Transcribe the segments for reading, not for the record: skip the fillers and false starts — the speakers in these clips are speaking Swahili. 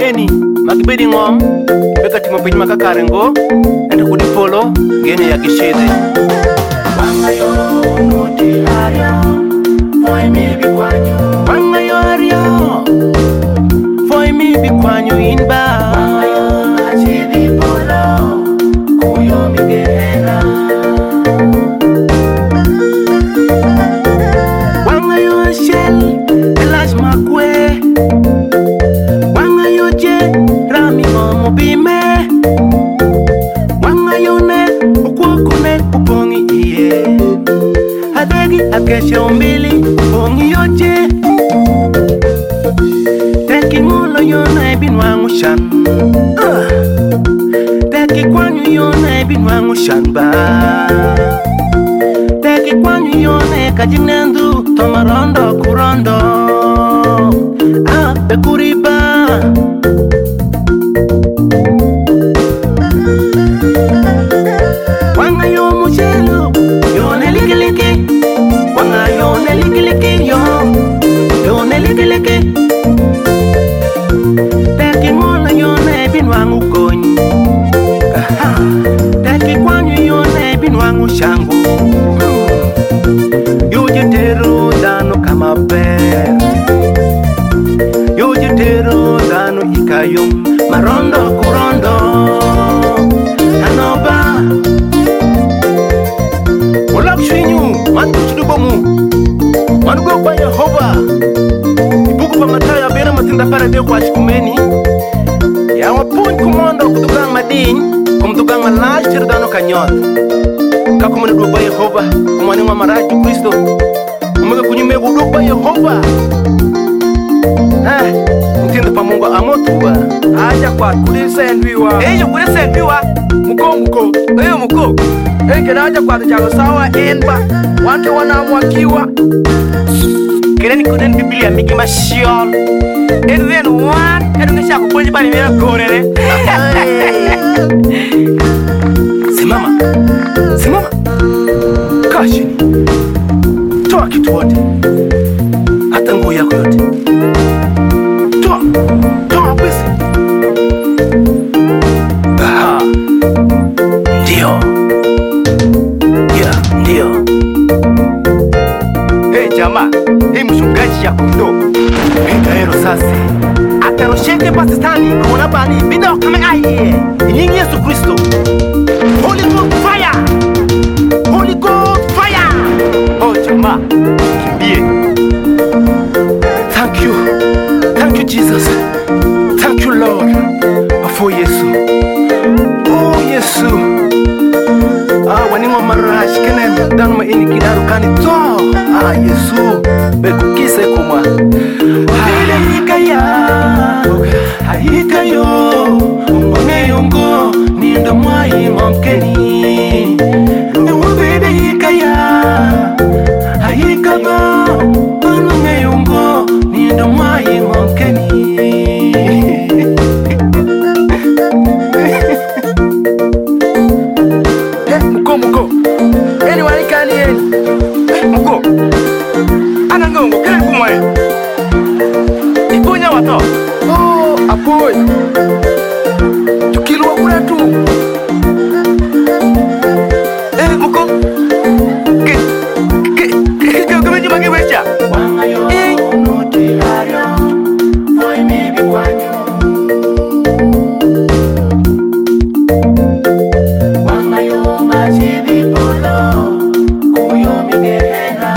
eni makibedi ngom beka timo piny makakarengo endo kudi polo gene ya gishide Wangayo noti aria Foi mi bikwanyo Wangayo aria Foi mi bikwanyo inba Wangayo achidi polo Kuyo migera Wangayo ashel Elash makwe Wangayo je Rami momo bime Wangayo ne Ukwakune upongi iye Adegi akeshe umbili Upongi yoje Teki mulo yona ebinwangu shan Teki kwanyu yona ebinwangu shan ba Teki kwanyu yona kajinendu Tomarondo kurondo Bekuriba Wangayo mushelu Yone liki liki Wangayo ne liki liki yo Yone liki liki Teki mola yone binwangu konyi Teki kwanyu yone binwangu shangu Yujitero dano kama ber Yujitero dano ikayum Marondo kurondo Anoba Mulak shinyu Mandu chidubomu Manugo kwa Yehova Ibuku pa mataya bera matinda parade kwa chikumeni Ya wapun kumondo kutugang mading Kumtugang malaj chirdano kanyot Kakumani dua ba Yehova Kumani wa maraju Kristo Umaga kunyume uduk ba Yehova Mtinda pa Mungu amotuwa Aja kwa kulisendwiwa Eyo kulisendwiwa Muko Eyo muko Kena aja kwa tujago sawa enba Wake wanamwakiwa Kena kuden Biblia miki mashiol And then one Edu ngesha kuponji bani mera gorele Simama Kashini Toa kitu wote Hata nguo yako yote Toa pesi Aha Ndio Ndio Hey jamaa Hii mchungaji ya kundo Pikaero sasa Atarosheke pasistani Kuna bani Bida kame aiye Inyingi Yesu Kristo Holy Ghost fire Holy Ghost fire Oh jamaa Kimbie Thank you Jesus Thank you Lord For Yesu Oh Yesu Waningwa marash Kenen Danu ma ini kidaru kani to Yesu Bekukise kuma Hile hikayo Ngeyongo Ninda mwai mamkeni Wabede hikaba Ngeyongo Ninda mwai mamkeni Muko Eni wanikani eni Muko Anangongo kile kumae Ipunya wato Oh apoy Tukilu wakuna tu Muko Kame juma kiwecha Wangayo noti aria Foi mi bikwanyo Wangayo achidi polo Kuyo migera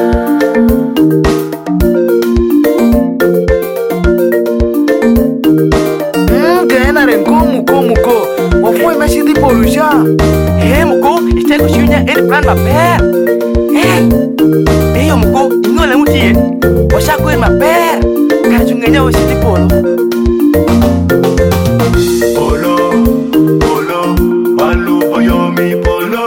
Gena renko muko Wafoi mashidi polusha Muko Istego shunya eni plan maper Eyo muko Ingole mutie Washako eni maper Kachungeja washidi polo Polo Walu boyomi polo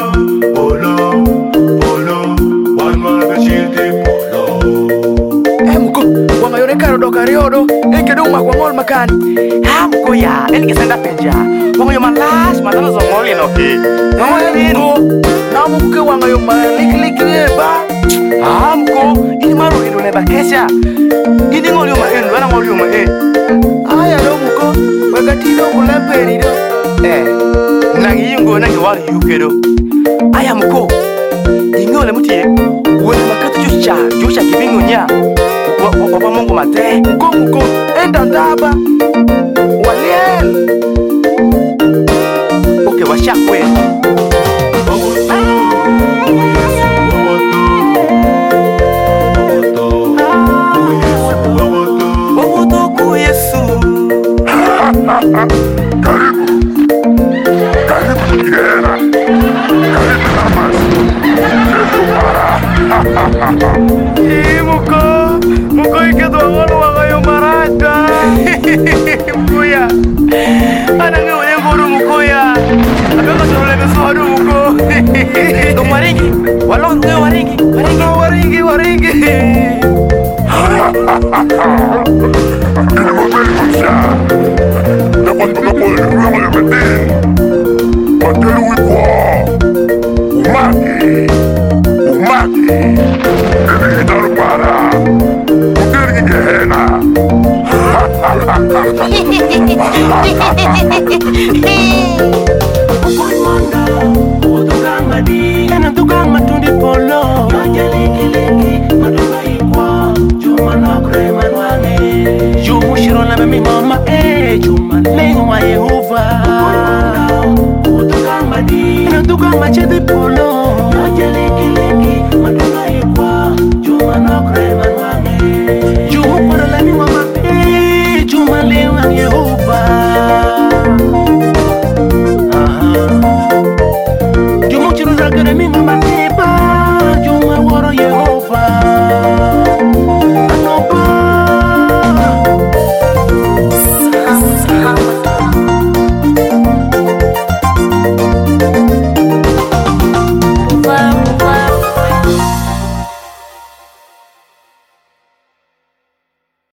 Wanwa beshiti polo Muko Wangayo nekaro dokariodo Kedo umakwangol makani Muko ya Eni kesenda penja Wangayo malas Matano zongoli noki Muko Namu kuke wangayo maliki ba Muko Ini maru idu neba kesha Ini ngoli uma enu Wana ngoli uma Aya do muko kweli do. Nangi nangi wali yukero. Aya mko. Ingole mutie. Wewe makati jusha kibingo nya. Wapa Mungu mate. Mko enda ndaba. Waliel. Okay, washakwe. Karibu Kigera, karibu Damas, Muko ikedo ngono wakayo marata. Mukoya. Anange ngoro mukoya. Abeka sorole besodo muko. Waringi. Walongo waringi. Waringi. dapat mengapul ruang yang penting. Padahal umaki, ini kita lupa. Mungkin kita hena. tukang matundi polo Jumushirona mimi mama Juma lengo wa Yehova tukang machedi polo